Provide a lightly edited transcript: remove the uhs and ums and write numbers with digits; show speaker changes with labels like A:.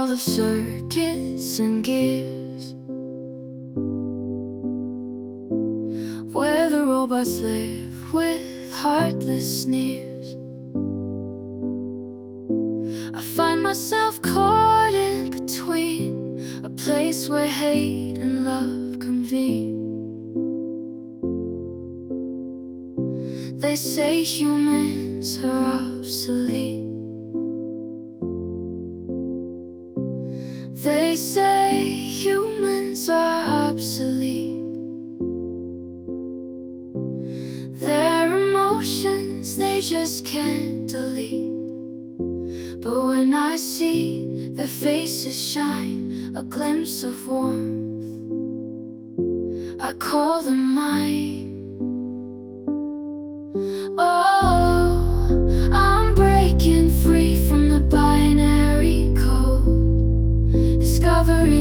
A: full of circuits and gears, where the robots live with heartless sneers. I find myself caught in between, a place where hate and love convene. They say humans are obsolete. They say humans are obsolete. Their emotions they just can't delete. But when I see their faces shine a glimpse of warmth, I call them mine. Oh, I'm breaking free from the binary code, discovering